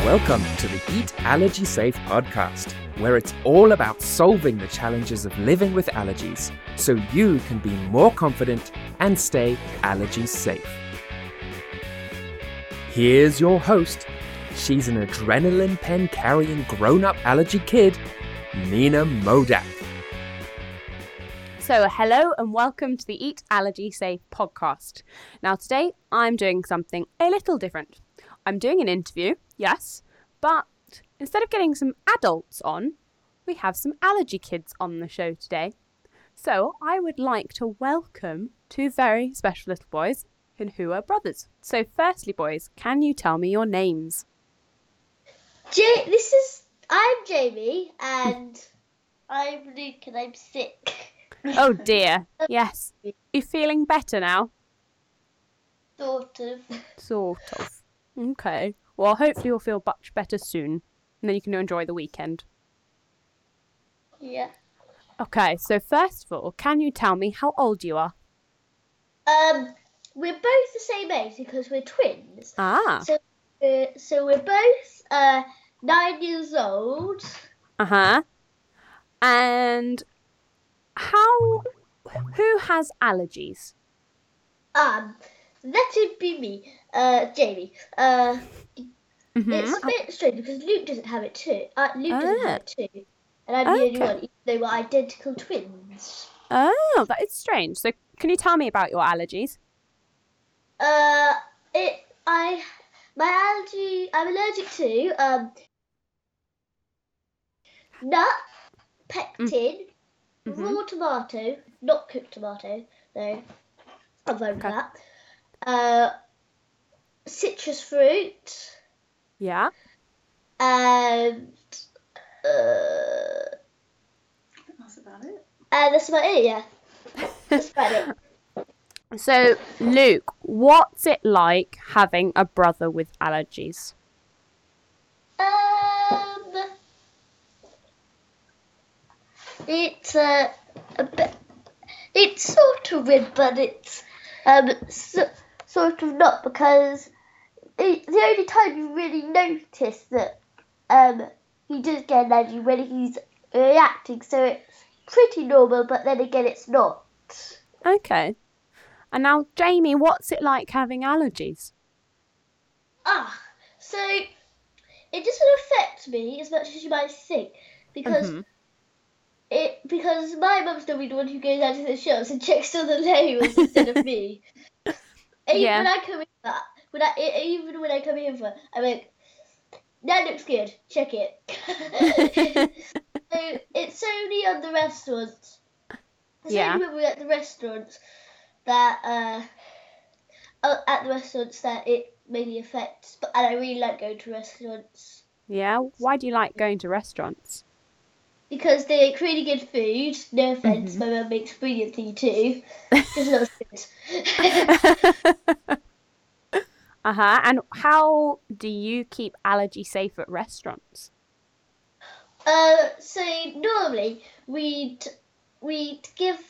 Welcome to the Eat Allergy Safe podcast, where it's all about solving the challenges of living with allergies so you can be more confident and stay allergy safe. Here's your host. She's an adrenaline pen carrying grown-up allergy kid, Nina Modak. So hello and welcome to the Eat Allergy Safe podcast. Now today I'm doing something a little different. I'm doing an interview, yes, but instead of getting some adults on, we have some allergy kids on the show today. So I would like to welcome two very special little boys who are brothers. So firstly, boys, can you tell me your names? I'm Jamie and I'm Luke and I'm sick. Oh dear, yes. You feeling better now? Sort of. Okay. Well, hopefully you'll feel much better soon. And then you can enjoy the weekend. Yeah. Okay, so first of all, can you tell me how old you are? We're both the same age because we're twins. Ah. So we're both 9 years old. Uh-huh. And who has allergies? Let it be me, Jamie. It's a bit strange because Luke doesn't have it too. Luke doesn't have it too, and I'm the only one, even though we're identical twins. Oh, that is strange. So, can you tell me about your allergies? I'm allergic to nut, pectin, raw tomato, not cooked tomato, though. I'm fine with that. Citrus fruit. Yeah. And that's about it. That's about it, yeah. That's about it. So, Luke, what's it like having a brother with allergies? It's a bit. It's sort of weird, but it's sort of not, because the only time you really notice that he does get an allergy when he's reacting, so it's pretty normal, but then again it's not. Okay. And now, Jamie, what's it like having allergies? So it doesn't affect me as much as you might think, because because my mum's normally the one who goes out to the shops and checks all the labels instead of me. Even when I come in for it, I'm like, that looks good, check it. So it's only on the restaurants. It's only when we're at the restaurants that it mainly affects. And I really like going to restaurants. Yeah? Why do you like going to restaurants? Because they make really good food. No offence, my mum makes brilliant food too. Just not as good. And how do you keep allergy safe at restaurants? So normally we'd give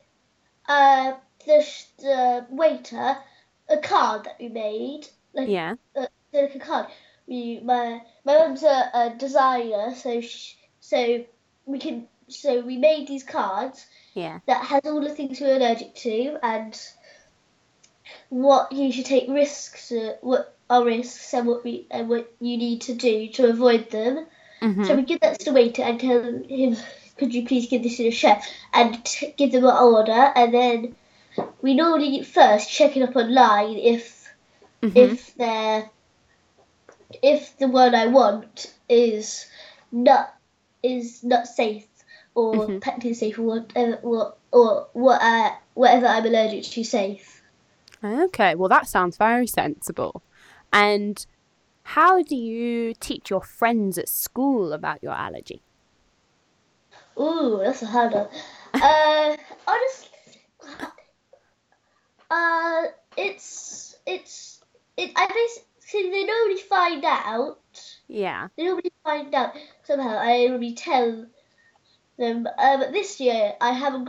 the waiter a card that we made. Like a card. My mum's a designer, so we made these cards that has all the things we're allergic to and what you should take risks, what are risks, and what you need to do to avoid them. So we give that to the waiter and tell him, could you please give this to the chef, and give them an order, and then we normally first check it up online if the one I want is not safe or pectin safe or whatever I'm allergic to safe. Okay, well that sounds very sensible. And how do you teach your friends at school about your allergy? Ooh, that's a hard one. Honestly, I basically, they normally find out. Yeah. They normally find out somehow. I normally tell them. But this year I haven't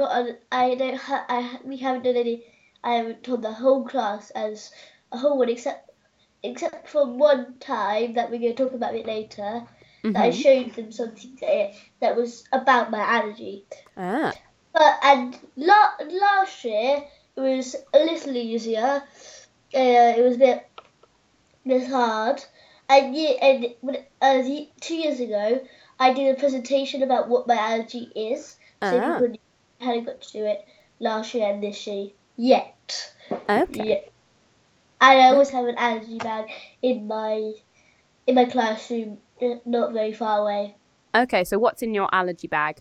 we haven't done any. I haven't told the whole class as a whole one, except except for one time that we're going to talk about it later, that I showed them something that was about my allergy. And last year it was a little easier. It was a bit hard. And 2 years ago, I did a presentation about what my allergy is. So people hadn't got to do it last year and this year yet. Okay. Yeah. And I always have an allergy bag in my classroom, not very far away. Okay, so what's in your allergy bag?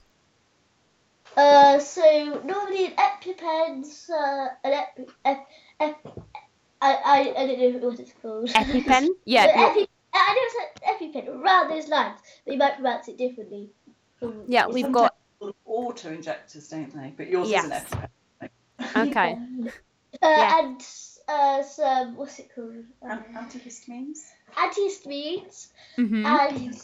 So normally an EpiPen, I don't know what it's called. EpiPen? Yeah. I know it's EpiPen, around those lines. They might pronounce it differently. Yeah, we've got auto injectors, don't they? But yours is an EpiPen. Okay. And some, what's it called? Antihistamines. Antihistamines and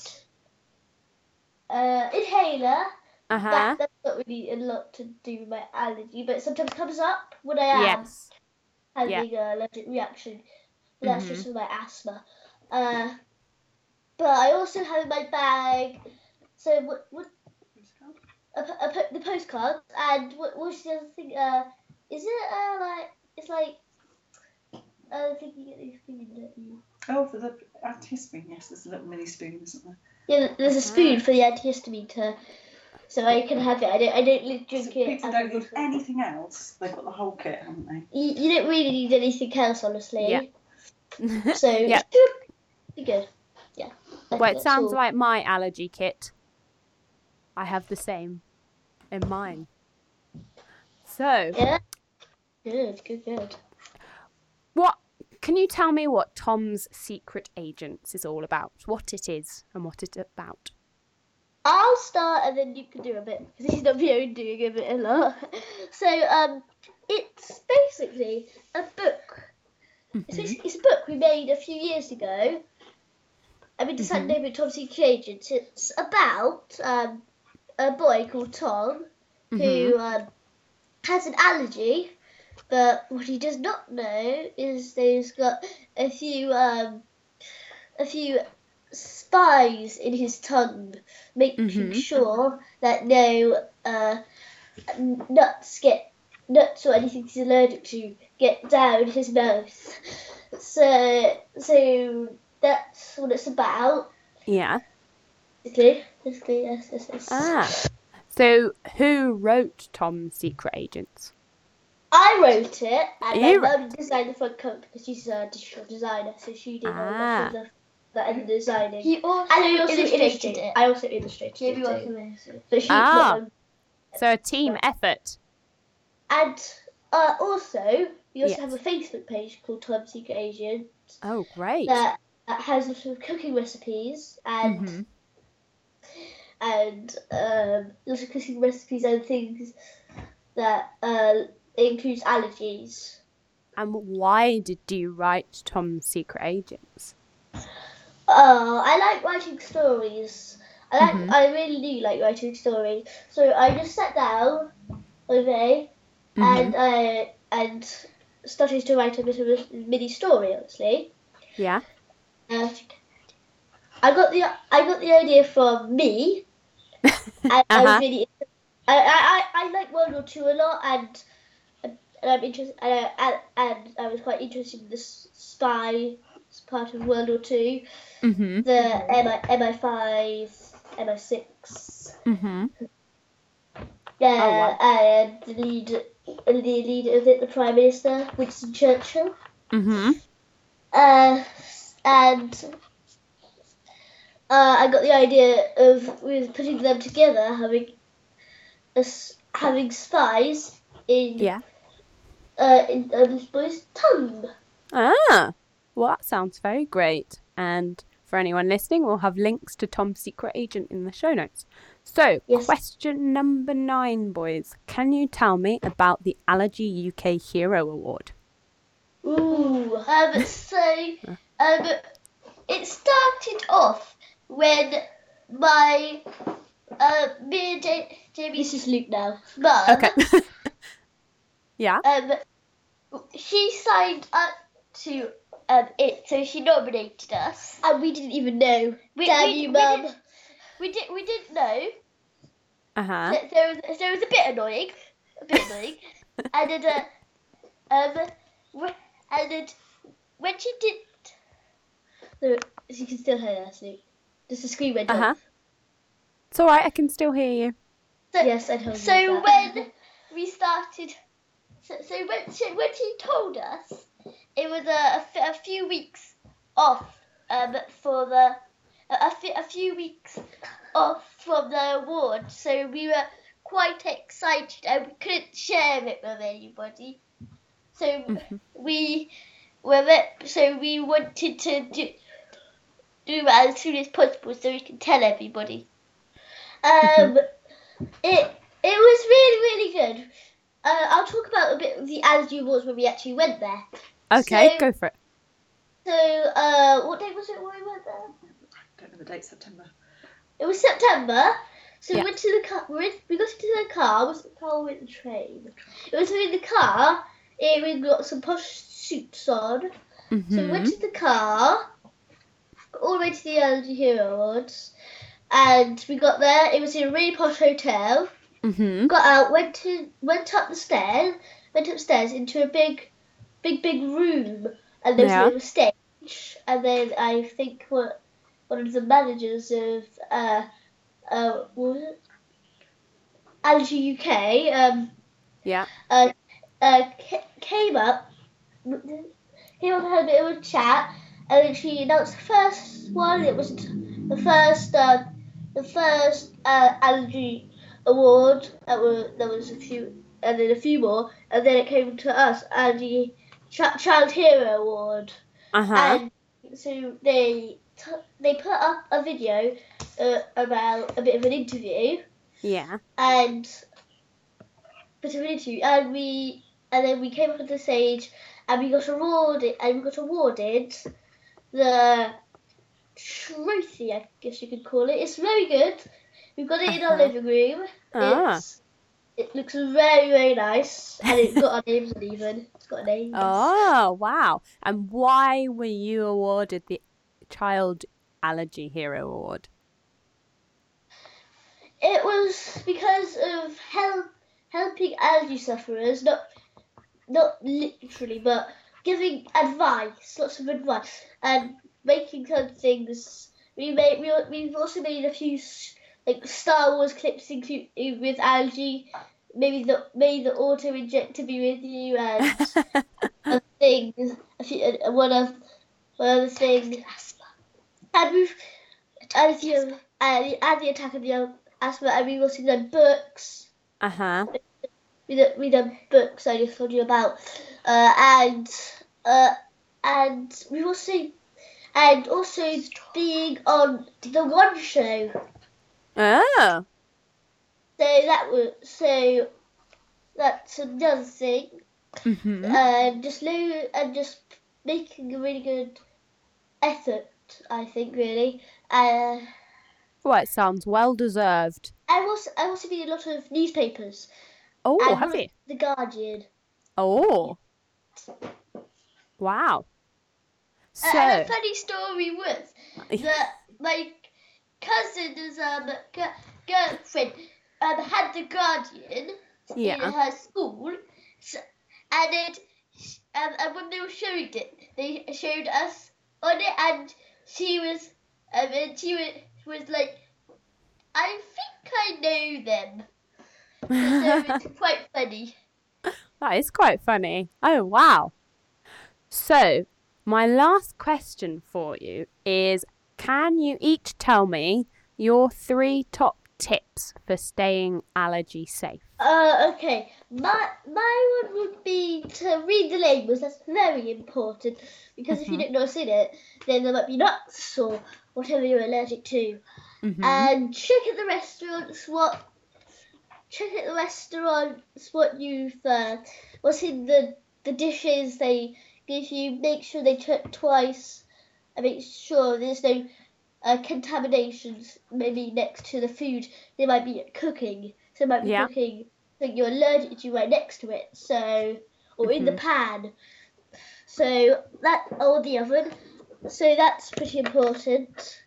inhaler. That's not really a lot to do with my allergy, but it sometimes comes up when I am having an allergic reaction. But that's just for my asthma. But I also have in my bag. So what? The postcards, and what's the other thing? Is it like it's like I think you get these spoons, don't you? Oh, for the antihistamine, yes, there's a little mini spoon, isn't there? Yeah, there's a spoon for the antihistamine so I can have it. I don't drink it. People don't need anything else. They've got the whole kit, haven't they? You don't really need anything else, honestly. Yeah. So it should be good. Yeah. Well, it sounds like my allergy kit. I have the same in mine. So. Yeah. Good. What can you tell me what Tom's Secret Agents is all about? What it is and what it's about? I'll start and then you can do a bit because he's not doing a bit a lot. So it's basically a book. It's a book we made a few years ago. And we decided to name it Tom's Secret Agents. It's about a boy called Tom who has an allergy, but what he does not know is that he's got a few spies in his tongue, making sure that no nuts or anything he's allergic to get down his mouth. So that's what it's about. Yeah. Basically, yes. So who wrote Tom's Secret Agents? I wrote it, and my mum designed the front cover because she's a digital designer, so she did all the designing. He also illustrated it. I also illustrated it. So a team effort. And also, we also have a Facebook page called Tom's Secret Agents. Oh, great! That has lots of cooking recipes and lots of cooking recipes and things that includes allergies. And why did you write Tom's Secret Agents? I like writing stories. I really do like writing stories. So I just sat down one day and started to write a bit of a mini story, honestly. Yeah. I got the idea from me. And I was really I like World War II a lot, and I'm interested, and I was quite interested in the spy part of World War II, the MI5, MI6, and the leader of it, the Prime Minister, Winston Churchill, and I got the idea of putting them together, having spies in this boy's tongue. Well, that sounds very great. And for anyone listening, we'll have links to Tom's Secret Agent in the show notes. So, question number 9, boys. Can you tell me about the Allergy UK Hero Award? It started off when me and Jamie, this is Luke now, Mum, yeah. She signed up to So she nominated us, and we didn't even know. Damn you, Mum. We didn't know. Uh-huh. So it was a bit annoying. And then when she did, so you can still hear us, Luke. Just the screen went off. It's all right. I can still hear you. So, yes, I told you. So when we started, so when she told us, it was a few weeks off for the a few weeks off from the award. So we were quite excited and we couldn't share it with anybody. So we wanted to do it as soon as possible so we can tell everybody. It was really good. I'll talk about a bit of the Allergy Awards when we actually went there. Okay, go for it. So, what day was it when we went there? I don't know the date. September. It was September. So we went to the car. We got into the car. Was the car with the train? It was in the car. We got some posh suits on. So we went to the car, all the way to the Allergy Hero Awards, and we got there. It was in a really posh hotel. Got out, went up the stairs, upstairs into a big room, and there was a little stage. And then I think one of the managers of what was it? Allergy UK came up, had a bit of a chat, and then she announced the first one. It was the first Allergy Award. There was a few, and then a few more, and then it came to us, Allergy Child Hero Award. And so they put up a video about a bit of an interview. And then we came up on the stage, and we got awarded the trophy, I guess you could call it. It's very good. We've got it in our living room. It looks very, very nice, and it's got our names on even. It's got names. Oh, wow. And why were you awarded the Child Allergy Hero Award? It was because of helping allergy sufferers, not literally, but giving advice, lots of advice, and making some things. We've also made a few like Star Wars clips with allergy. Maybe the auto injector be with you, and things. One of the things. And we've added the attack of the asthma, and we've also done books. We done books I just told you about, and we've also being on the One Show. Oh. So that's another thing. Just making a really good effort, I think, really. Well, it sounds well deserved. I've also been in a lot of newspapers. Oh, have you? The Guardian. Oh. Wow. So. And a funny story was that my cousin's girlfriend had the Guardian in her school, and when they were showing it, they showed us on it, and she was like, I think I know them. So it's quite funny. That is quite funny. Oh, wow. So, my last question for you is, can you each tell me your 3 top tips for staying allergy safe? Okay. My one would be to read the labels. That's very important, because if you don't know what's in it, then there might be nuts or whatever you're allergic to. And check at the restaurants what's in the dishes they give you. Make sure they check twice, and make sure there's no contaminations maybe next to the food they might be cooking. So they might be cooking something you're allergic to right next to it, or in the pan. So that or the oven. So that's pretty important.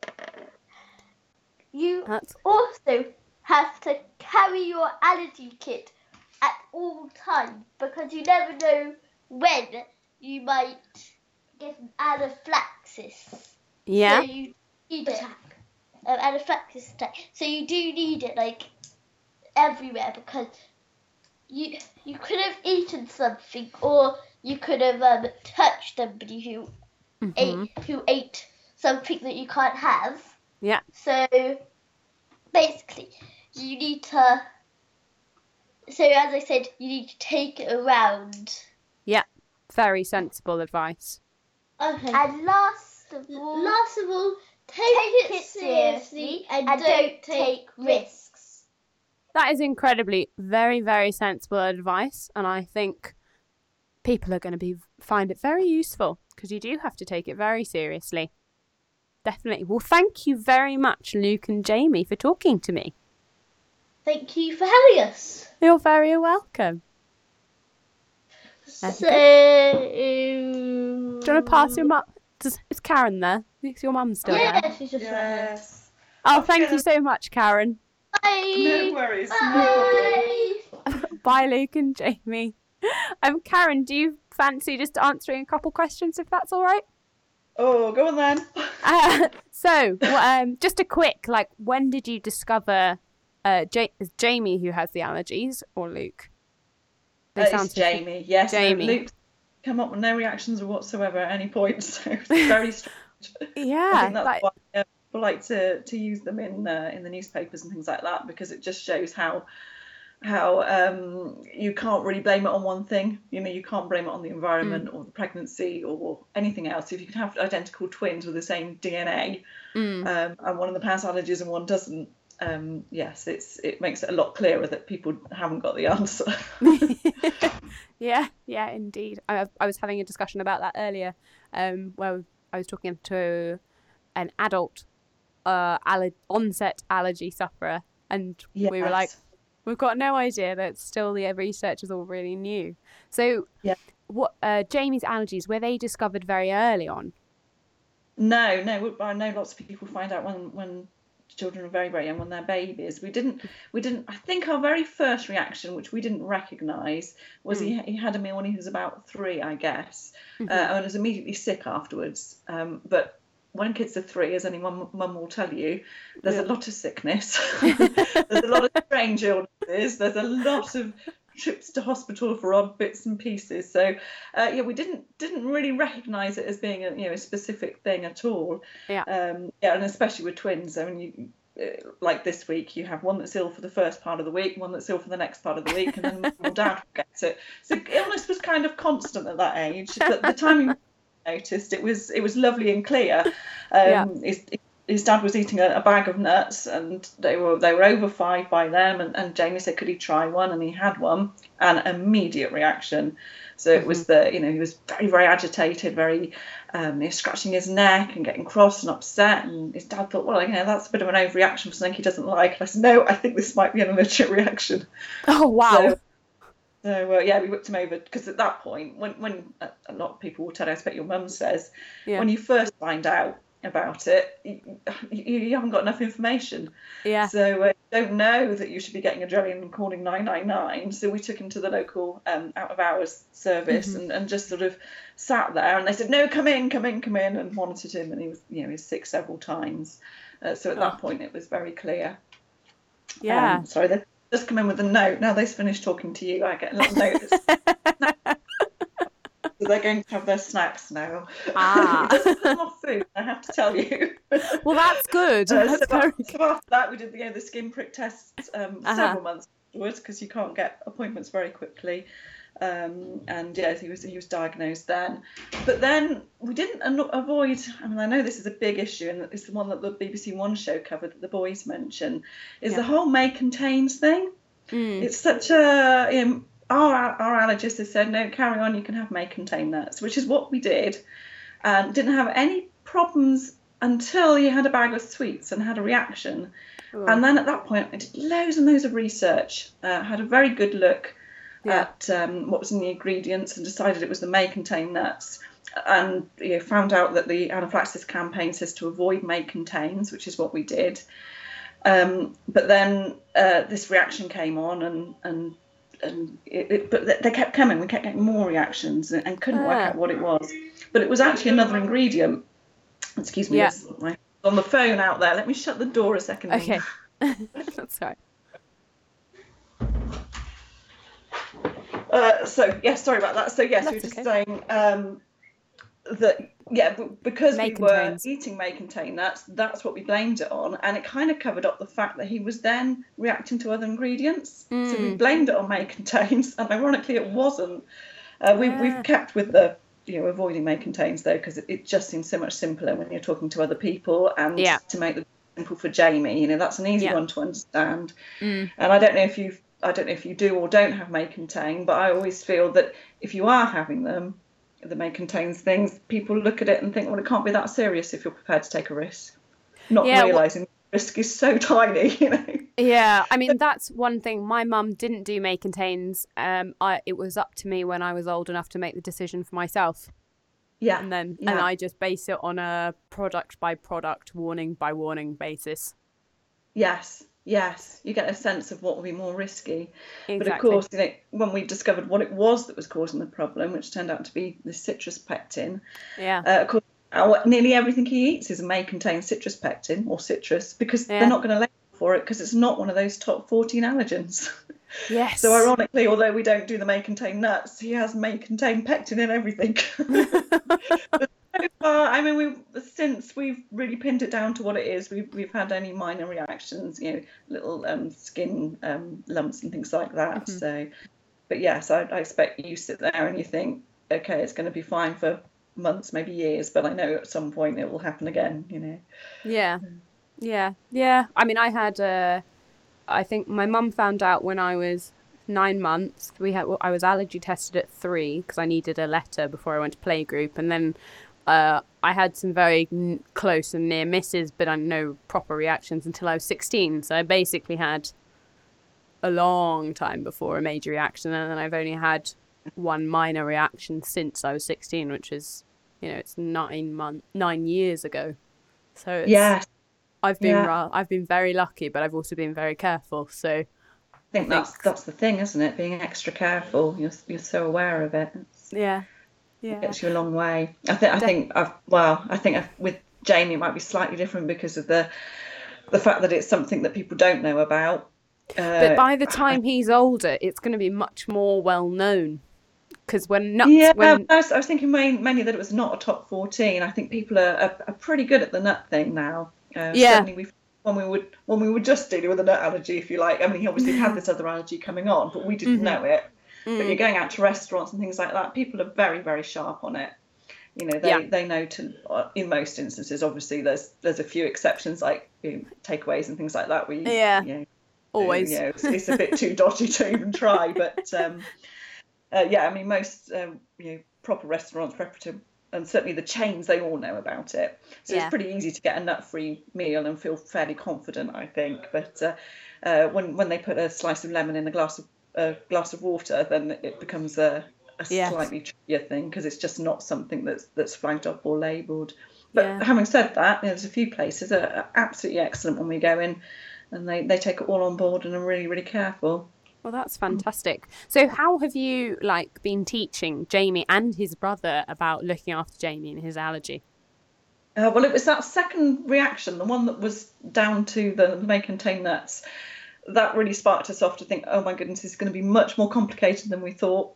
You also have to carry your allergy kit at all times because you never know when you might get an anaphylaxis. Yeah. So you need it. Anaphylaxis attack. So you do need it like everywhere because you could have eaten something or you could have touched somebody who ate something that you can't have. Yeah. So basically, you need to. So as I said, you need to take it around. Yeah. Very sensible advice. Okay. And last of all, take it seriously and don't take risks. That is incredibly very, very sensible advice, and I think people are going to find it very useful because you do have to take it very seriously. Definitely. Well, thank you very much, Luke and Jamie, for talking to me. Thank you for having us. You're very welcome. So, do you want to pass your mum? Is Karen there? Is your mum still there? Yeah, she's just there. Oh, thank you so much, Karen. Bye. No worries. Bye. Bye, Luke and Jamie. Karen, do you fancy just answering a couple questions if that's all right? Oh, go on then. So, just a quick, when did you discover is Jamie who has the allergies or Luke? It's Jamie, yes. Jamie. No, Luke's come up with no reactions whatsoever at any point, so it's very strange. Yeah. I think that's why people like to use them in the newspapers and things like that, because it just shows how you can't really blame it on one thing. You can't blame it on the environment or the pregnancy or anything else. If you can have identical twins with the same DNA and one of them has allergies and one doesn't, yes, it makes it a lot clearer that people haven't got the answer. Yeah, indeed. I was having a discussion about that earlier, where I was talking to an adult onset allergy sufferer, and we were like, we've got no idea. That still the research is all really new. So, what Jamie's allergies, were they discovered very early on? No. I know lots of people find out when children are very, very young, when they're babies. We didn't. I think our very first reaction, which we didn't recognise, was he had a meal when he was about 3, I guess, and was immediately sick afterwards. But when kids are 3, as any mum will tell you, there's a lot of sickness. There's a lot of strange illnesses. There's a lot of trips to hospital for odd bits and pieces. So we didn't really recognise it as being a specific thing at all. And especially with twins. I mean, like this week, you have one that's ill for the first part of the week, one that's ill for the next part of the week, and then mum or dad gets it. So illness was kind of constant at that age. The timing noticed it was lovely and clear. His dad was eating a bag of nuts, and they were over 5 by then, and Jamie said, could he try one? And he had one, and immediate reaction. So it was he was very, very agitated, very scratching his neck and getting cross and upset, and his dad thought, well, that's a bit of an overreaction for something he doesn't like. And I said, no, I think this might be an allergic reaction. Oh, wow. So we whipped him over, because at that point, when a lot of people will tell you, I expect your mum says, when you first find out about it, you haven't got enough information. So you don't know that you should be getting adrenaline and calling 999. So we took him to the local out of hours service and just sort of sat there, and they said, no, come in, and monitored him, and he was he was sick several times. So at that point it was very clear. Sorry, they just come in with a note. Now they've finished talking to you, I get a little note. So they're going to have their snacks now. It doesn't put them off food, I have to tell you. Well, that's good. So after that, we did the skin prick tests several months afterwards, because you can't get appointments very quickly. And he was diagnosed then. But then we didn't avoid. I mean, I know this is a big issue, and it's the one that the BBC One show covered that the boys mention. Is the whole may contains thing. It's such a Our allergist has said, no, carry on, you can have may contain nuts, which is what we did, and didn't have any problems until he had a bag of sweets and had a reaction. And then at that point I did loads and loads of research, had a very good look at what was in the ingredients and decided it was the may contain nuts, and found out that the anaphylaxis campaign says to avoid may contains, which is what we did. But then this reaction came on, but they kept coming. We kept getting more reactions and couldn't work out what it was. But it was actually another ingredient. Excuse me, I'm on the phone out there. Let me shut the door a second. Okay. That's right. Sorry about that. So yes, we were just saying that because we were eating may contain nuts, that's what we blamed it on, and it kind of covered up the fact that he was then reacting to other ingredients. So we blamed it on may contains, and ironically it wasn't. We've kept with the avoiding may contains though, because it just seems so much simpler when you're talking to other people, and to make it simple for Jamie, that's an easy one to understand. And I don't know if you do or don't have may contain, but I always feel that if you are having them, the may contains things, people look at it and think, well, it can't be that serious if you're prepared to take a risk, not realising the risk is so tiny, Yeah, I mean, that's one thing. My mum didn't do may contains. It was up to me when I was old enough to make the decision for myself. Yeah. And I just base it on a product by product, warning by warning basis. Yes, you get a sense of what will be more risky. Exactly. But of course, when we discovered what it was that was causing the problem, which turned out to be the citrus pectin, of course, nearly everything he eats may contain citrus pectin or citrus, because they're not going to label for it because it's not one of those top 14 allergens. Yes. So ironically, although we don't do the may contain nuts, he has may contain pectin in everything. But so far, I mean, since we've really pinned it down to what it is, we've had only minor reactions, little skin lumps and things like that. Mm-hmm. So, but yes, I expect you sit there and you think, okay, it's going to be fine for months, maybe years, but I know at some point it will happen again. Yeah. I mean, I think my mum found out when I was 9 months. I was allergy tested at 3 because I needed a letter before I went to playgroup, and then I had some very close and near misses, but no proper reactions until I was 16. So I basically had a long time before a major reaction, and then I've only had one minor reaction since I was 16, which is, it's 9 years ago. So it's, I've been very lucky, but I've also been very careful. So I think that's the thing, isn't it? Being extra careful. You're so aware of it. It gets you a long way. I think with Jamie it might be slightly different because of the fact that it's something that people don't know about. But by the time he's older, it's going to be much more well known. Because when nuts, I was thinking mainly that it was not a top 14. I think people are pretty good at the nut thing now. Certainly when we were just dealing with a nut allergy, if you like. I mean, he obviously had this other allergy coming on, but we didn't know it. But you're going out to restaurants and things like that, people are very, very sharp on it. They know to, in most instances, obviously there's a few exceptions like takeaways and things like that where always it's a bit too dodgy to even try. But I mean, most proper restaurants, preparative, and certainly the chains, they all know about it. So it's pretty easy to get a nut-free meal and feel fairly confident, I think. But when they put a slice of lemon in a glass of water, then it becomes a slightly trickier thing because it's just not something that's flagged up or labelled. But having said that, there's a few places that are absolutely excellent when we go in, and they take it all on board and are really, really careful. Well, that's fantastic. So how have you been teaching Jamie and his brother about looking after Jamie and his allergy? Well, it was that second reaction, the one that was down to the may contain nuts, that really sparked us off to think, oh my goodness, this is going to be much more complicated than we thought.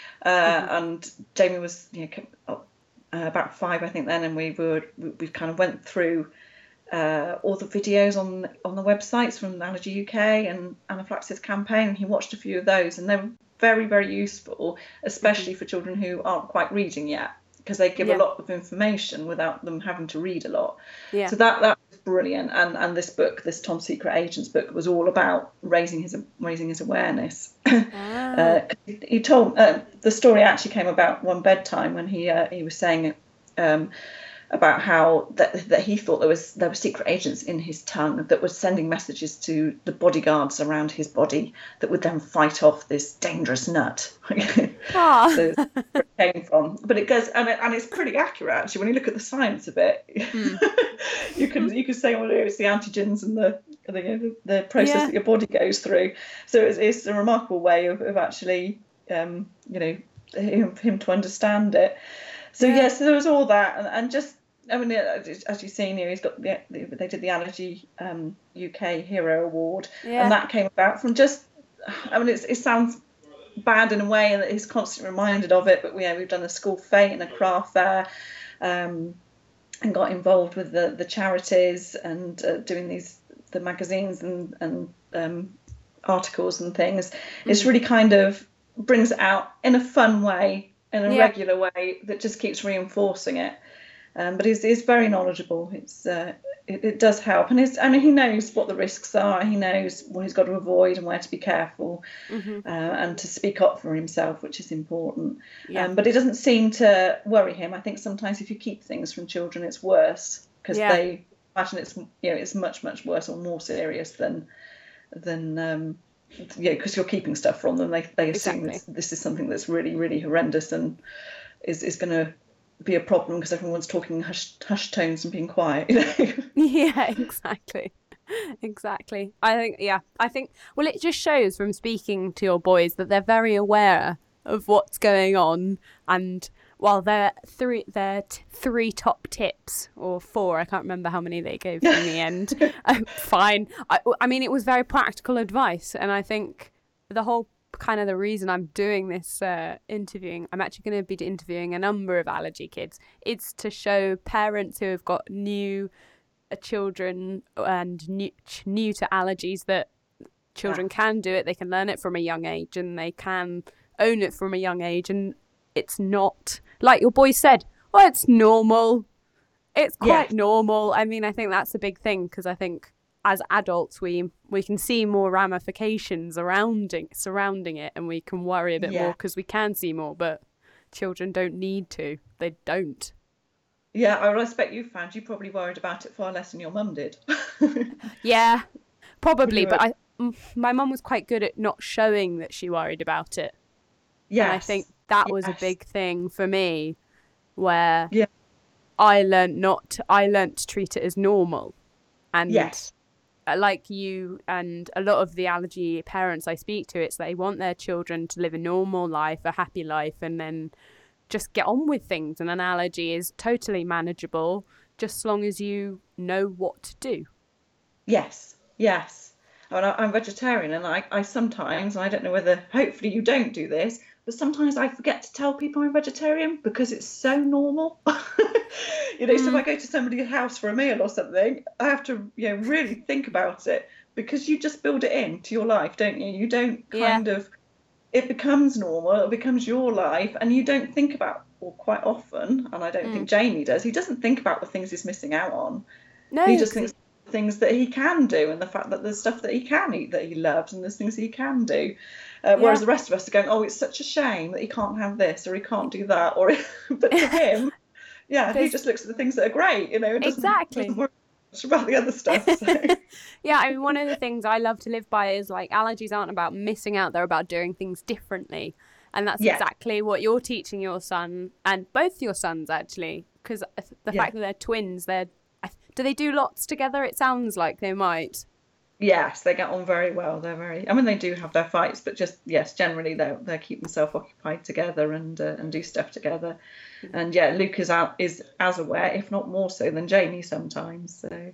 And Jamie was about 5, I think, then, and we kind of went through all the videos on the websites from Allergy UK and Anaphylaxis Campaign, and he watched a few of those, and they were very, very useful, especially for children who aren't quite reading yet, because they give a lot of information without them having to read a lot. So that was brilliant. And this book, this Tom Secret Agents book, was all about raising his awareness. He told the story actually came about one bedtime when he was saying about how that he thought there were secret agents in his tongue that were sending messages to the bodyguards around his body that would then fight off this dangerous nut. So that's where it came from. But it goes, and it's pretty accurate actually when you look at the science of it. you could say, well, it's the antigens and the process that your body goes through. So it's a remarkable way of actually him to understand it. So so there was all that, and just, I mean, as you've seen here, he's got they did the Allergy UK Hero Award, and that came about from just, I mean, it sounds bad in a way, and that he's constantly reminded of it. But we've done a school fete and a craft fair, and got involved with the charities and doing the magazines and articles and things. It's really kind of brings it out in a fun way, in a regular way that just keeps reinforcing it. But he's very knowledgeable. It does help, and he knows what the risks are. He knows what he's got to avoid and where to be careful, and to speak up for himself, which is important. But it doesn't seem to worry him. I think sometimes if you keep things from children, it's worse, because they imagine it's much, much worse or more serious than because you're keeping stuff from them. They assume this is something that's really, really horrendous and is going to be a problem because everyone's talking hush tones and being quiet. Yeah, exactly. I think well, it just shows from speaking to your boys that they're very aware of what's going on, and while their three top tips, or 4, I can't remember how many they gave in the end, fine. I mean, it was very practical advice, and I think the whole kind of the reason I'm doing this interviewing, I'm actually going to be interviewing a number of allergy kids. It's to show parents who have got new children and new to allergies that children can do it. They can learn it from a young age, and they can own it from a young age, and it's not like your boy said, oh, it's normal. It's quite normal. I mean, I think that's a big thing, because I think as adults we can see more ramifications surrounding it, and we can worry a bit more because we can see more, but children don't need to. They don't. Yeah, I respect you found you probably worried about it far less than your mum did. Yeah, probably, but my mum was quite good at not showing that she worried about it. Yeah, and I think that was a big thing for me, where I learnt to treat it as normal, and like you and a lot of the allergy parents I speak to, it's they want their children to live a normal life, a happy life, and then just get on with things. And an allergy is totally manageable, just as long as you know what to do. Yes. I mean, I'm vegetarian, and I sometimes, and I don't know whether, hopefully you don't do this, but sometimes I forget to tell people I'm vegetarian because it's so normal. So if I go to somebody's house for a meal or something, I have to, really think about it, because you just build it into your life, don't you? You don't kind of, it becomes normal, it becomes your life, and you don't think about, or quite often, and I don't think Jamie does, he doesn't think about the things he's missing out on. No, he just thinks things that he can do, and the fact that there's stuff that he can eat that he loves, and there's things he can do, whereas the rest of us are going, oh, it's such a shame that he can't have this, or he can't do that, or but to him, he just looks at the things that are great, and doesn't worry much about the other stuff. So. Yeah, I mean, one of the things I love to live by is, like, allergies aren't about missing out, they're about doing things differently, and that's exactly what you're teaching your son, and both your sons actually, because the fact that they're twins, do they do lots together? It sounds like they might. Yes, they get on very well. I mean, they do have their fights, but just, generally they keep themselves occupied together and do stuff together. And Luke is as aware, if not more so, than Jamie sometimes. So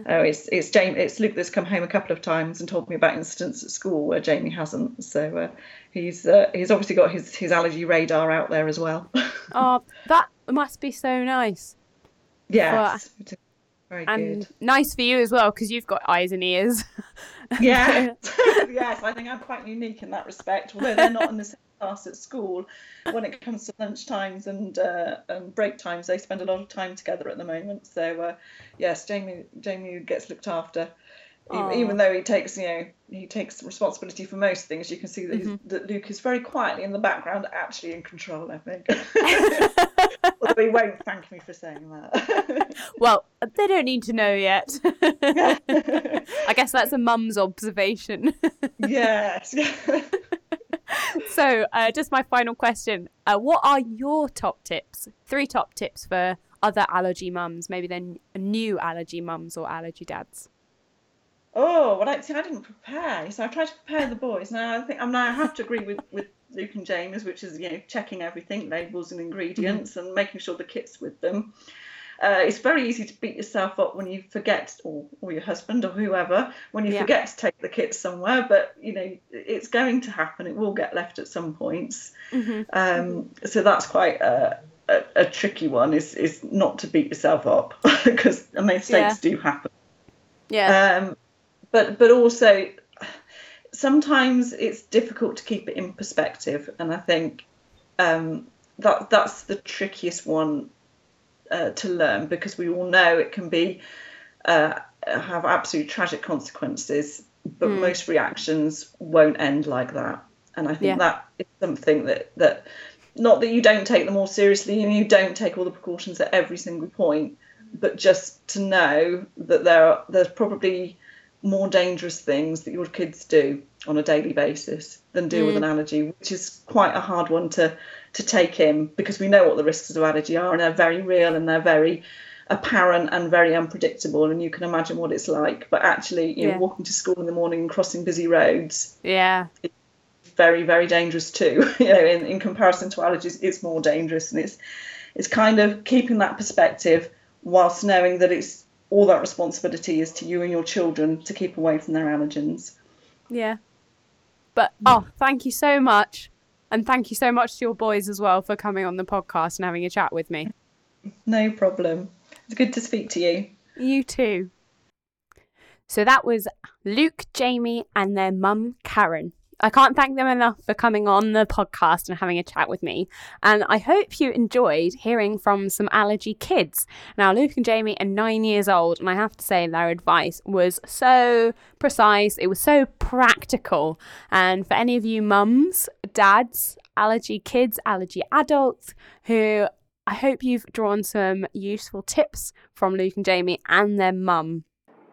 it's Luke that's come home a couple of times and told me about incidents at school where Jamie hasn't. So he's obviously got his allergy radar out there as well. Oh, that must be so nice. Yes. Very and good. Nice for you as well, because you've got eyes and ears. Yeah. Yes, I think I'm quite unique in that respect. Although they're not in the same class at school, when it comes to lunch times and break times, they spend a lot of time together at the moment. So yes, Jamie gets looked after Even though he takes responsibility for most things, you can see that, that Luke is very quietly in the background, actually in control, I think. Although he won't thank me for saying that. Well, they don't need to know yet. I guess that's a mum's observation. Yes. So, just my final question. What are your top tips? 3 top tips for other allergy mums, maybe then new allergy mums or allergy dads? Oh, well, I didn't prepare. So I tried to prepare the boys. Now I have to agree with Luke and James, which is checking everything, labels and ingredients, and making sure the kit's with them. It's very easy to beat yourself up when you forget, or your husband or whoever, when you forget to take the kit somewhere. But it's going to happen. It will get left at some points. So that's quite a tricky one. Is not to beat yourself up because mistakes do happen. Yeah. But also sometimes it's difficult to keep it in perspective, and I think that's the trickiest one to learn, because we all know it can be have absolute tragic consequences, but most reactions won't end like that. And I think that is something that not that you don't take them all seriously and you don't take all the precautions at every single point, but just to know that there's probably more dangerous things that your kids do on a daily basis than deal with an allergy, which is quite a hard one to take in, because we know what the risks of allergy are, and they're very real and they're very apparent and very unpredictable, and you can imagine what it's like. But actually, walking to school in the morning and crossing busy roads, it's very, very dangerous too. In comparison to allergies, it's more dangerous, and it's kind of keeping that perspective whilst knowing that it's all that responsibility is to you and your children to keep away from their allergens. Yeah. But, thank you so much. And thank you so much to your boys as well for coming on the podcast and having a chat with me. No problem. It's good to speak to you. You too. So that was Luke, Jamie and their mum, Karen. I can't thank them enough for coming on the podcast and having a chat with me. And I hope you enjoyed hearing from some allergy kids. Now, Luke and Jamie are 9 years old, and I have to say their advice was so precise. It was so practical. And for any of you mums, dads, allergy kids, allergy adults, who I hope you've drawn some useful tips from Luke and Jamie and their mum.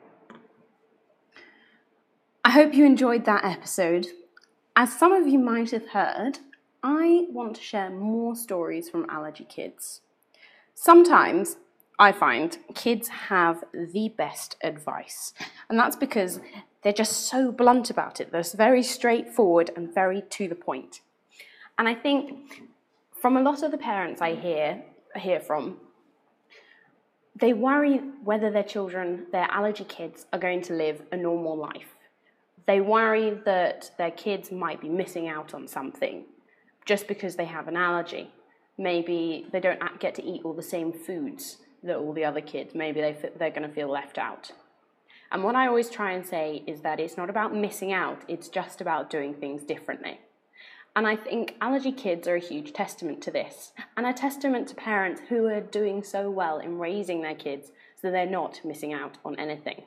I hope you enjoyed that episode. As some of you might have heard, I want to share more stories from allergy kids. Sometimes I find kids have the best advice, and that's because they're just so blunt about it. They're very straightforward and very to the point. And I think from a lot of the parents I hear from, they worry whether their children, their allergy kids, are going to live a normal life. They worry that their kids might be missing out on something just because they have an allergy. Maybe they don't get to eat all the same foods that all the other kids. Maybe they're going to feel left out. And what I always try and say is that it's not about missing out, it's just about doing things differently. And I think allergy kids are a huge testament to this, and a testament to parents who are doing so well in raising their kids so they're not missing out on anything.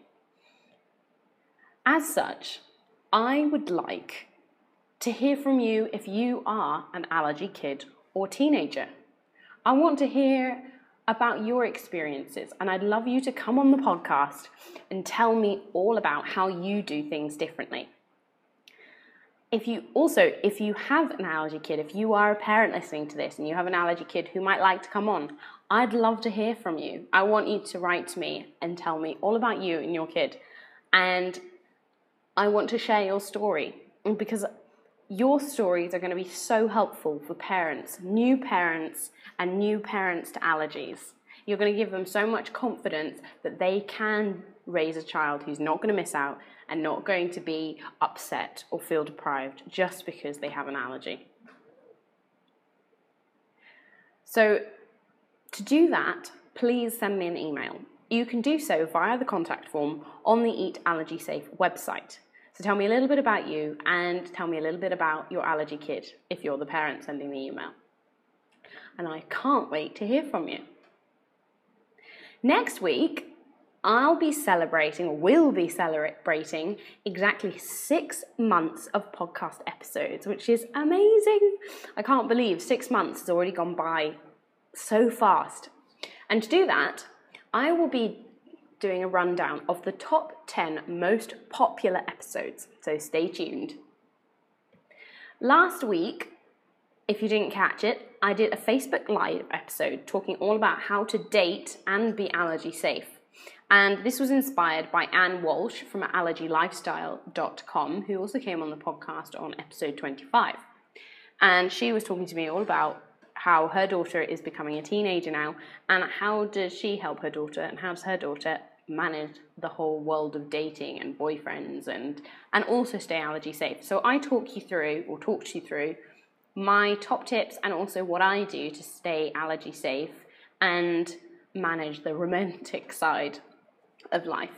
As such, I would like to hear from you if you are an allergy kid or teenager. I want to hear about your experiences, and I'd love you to come on the podcast and tell me all about how you do things differently. If you have an allergy kid, if you are a parent listening to this and you have an allergy kid who might like to come on, I'd love to hear from you. I want you to write to me and tell me all about you and your kid. And I want to share your story, because your stories are going to be so helpful for parents, and new parents to allergies. You're going to give them so much confidence that they can raise a child who's not going to miss out and not going to be upset or feel deprived just because they have an allergy. So to do that, please send me an email. You can do so via the contact form on the Eat Allergy Safe website. So tell me a little bit about you and tell me a little bit about your allergy kid if you're the parent sending the email. And I can't wait to hear from you. Next week, will be celebrating exactly 6 months of podcast episodes, which is amazing. I can't believe 6 months has already gone by so fast. And to do that, I will be doing a rundown of the top 10 most popular episodes, so stay tuned. Last week, if you didn't catch it, I did a Facebook Live episode talking all about how to date and be allergy safe. And this was inspired by Anne Walsh from allergylifestyle.com, who also came on the podcast on episode 25. And she was talking to me all about how her daughter is becoming a teenager now, and how does she help her daughter, and how does her daughter manage the whole world of dating and boyfriends and also stay allergy safe. So I talked you through my top tips and also what I do to stay allergy safe and manage the romantic side of life.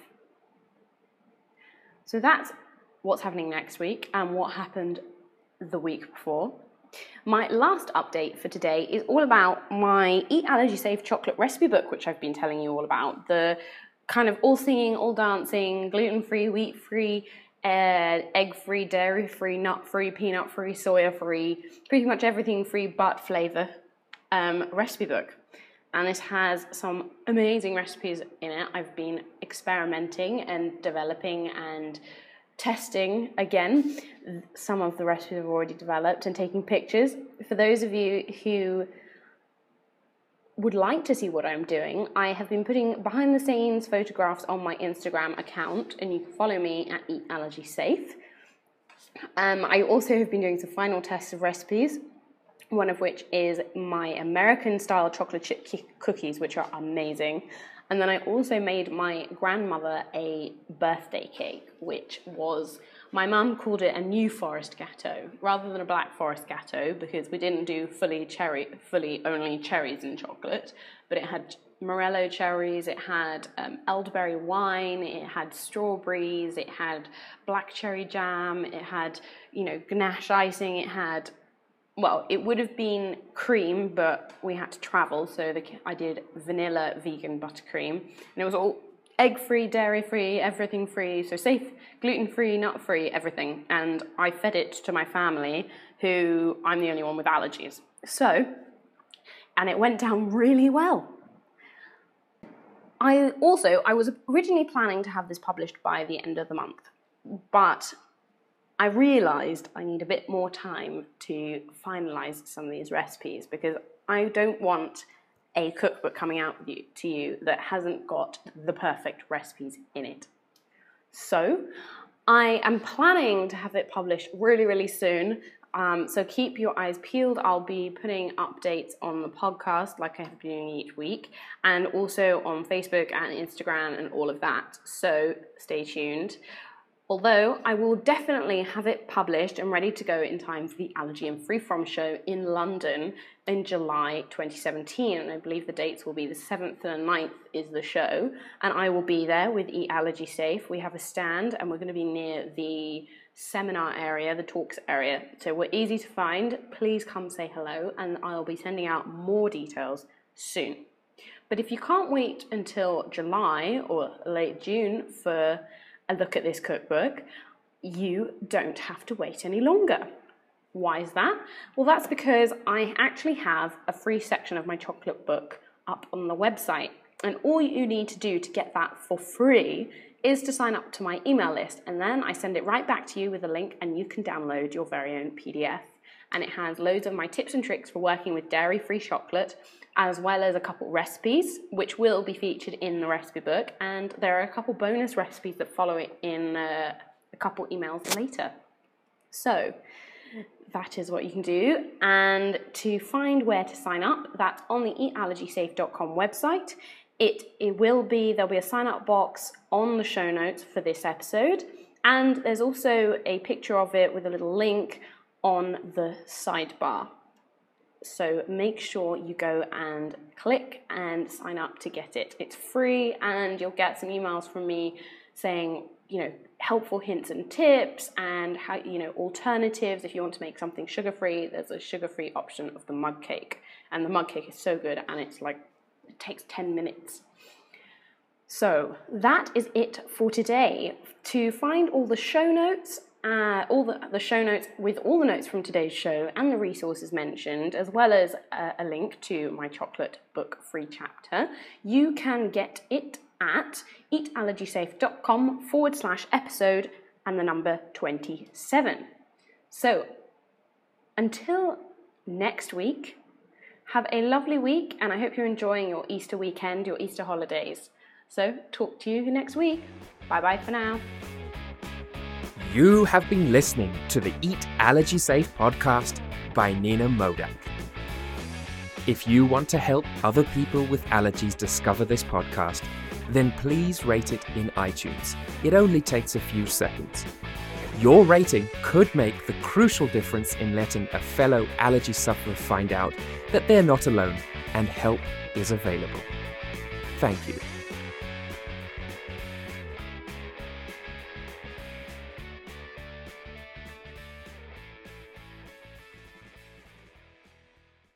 So that's what's happening next week and what happened the week before. My last update for today is all about my Eat Allergy Safe chocolate recipe book, which I've been telling you all about. The kind of all singing, all dancing, gluten-free, wheat-free, egg-free, dairy-free, nut-free, peanut-free, soya-free, pretty much everything free but flavour recipe book. And this has some amazing recipes in it. I've been experimenting and developing and testing again some of the recipes I've already developed and taking pictures. For those of you who would like to see what I'm doing, I have been putting behind the scenes photographs on my Instagram account, and you can follow me at Eat Allergy Safe. I also have been doing some final tests of recipes, one of which is my American style chocolate chip cookies, which are amazing. And then I also made my grandmother a birthday cake, which was, my mum called it a New Forest Gâteau rather than a Black Forest Gâteau, because we didn't do fully only cherries and chocolate, but it had morello cherries, it had elderberry wine, it had strawberries, it had black cherry jam, it had, ganache icing, it had, well, it would have been cream, but we had to travel, so I did vanilla vegan buttercream, and it was all egg-free, dairy-free, everything free, so safe, gluten-free, nut-free, everything, and I fed it to my family, who I'm the only one with allergies. And it went down really well. I was originally planning to have this published by the end of the month, but I realised I need a bit more time to finalise some of these recipes, because I don't want a cookbook coming out to you that hasn't got the perfect recipes in it. So I am planning to have it published really, really soon. So keep your eyes peeled. I'll be putting updates on the podcast like I have been doing each week, and also on Facebook and Instagram and all of that. So stay tuned. Although I will definitely have it published and ready to go in time for the Allergy and Free From show in London in July 2017. And I believe the dates will be the 7th and 9th is the show. And I will be there with Eat Allergy Safe. We have a stand and we're going to be near the seminar area, the talks area. So we're easy to find. Please come say hello, and I'll be sending out more details soon. But if you can't wait until July or late June for a look at this cookbook, you don't have to wait any longer. Why is that? Well, that's because I actually have a free section of my chocolate book up on the website, and all you need to do to get that for free is to sign up to my email list, and then I send it right back to you with a link, and you can download your very own PDF. And it has loads of my tips and tricks for working with dairy-free chocolate, as well as a couple recipes, which will be featured in the recipe book. And there are a couple bonus recipes that follow it in a couple emails later. So that is what you can do. And to find where to sign up, that's on the eatallergysafe.com website. There'll be a sign-up box on the show notes for this episode. And there's also a picture of it with a little link on the sidebar. So make sure you go and click and sign up to get it. It's free, and you'll get some emails from me saying, helpful hints and tips, and how, alternatives. If you want to make something sugar-free, there's a sugar-free option of the mug cake. And the mug cake is so good, and it takes 10 minutes. So that is it for today. To find all the show notes, the show notes with all the notes from today's show and the resources mentioned, as well as a link to my chocolate book free chapter, you can get it at eatallergysafe.com/episode and the number 27. So until next week, have a lovely week, and I hope you're enjoying your Easter weekend, your Easter holidays. So talk to you next week. Bye-bye for now. You have been listening to the Eat Allergy Safe podcast by Nina Modak. If you want to help other people with allergies discover this podcast, then please rate it in iTunes. It only takes a few seconds. Your rating could make the crucial difference in letting a fellow allergy sufferer find out that they're not alone and help is available. Thank you.